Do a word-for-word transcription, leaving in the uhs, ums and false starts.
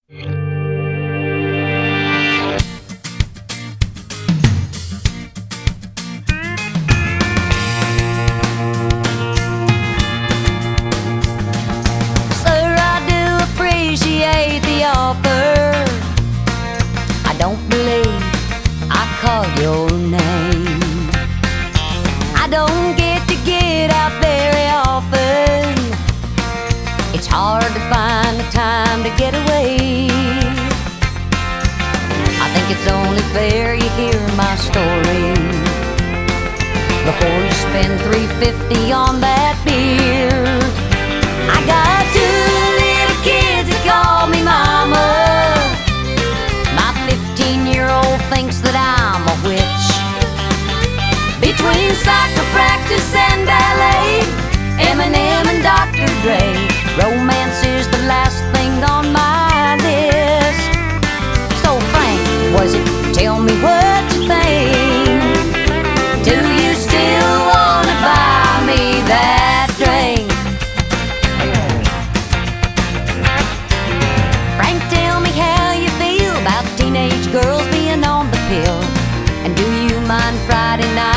Sir, I do appreciate the offer. I don't believe I called your name. I don't get to get out very often. It's hard to find the time to get away. I think it's only fair you hear my story before you spend three fifty on that beer. I got two little kids that call me mama. My fifteen-year-old thinks that I'm a witch. Between soccer practice and ballet, Eminem and Doctor Dre, romance is the last thing on my list. So Frank, was it? Tell me what you think. Do you still wanna buy me that drink? Frank, tell me how you feel about teenage girls being on the pill. And do you mind Friday night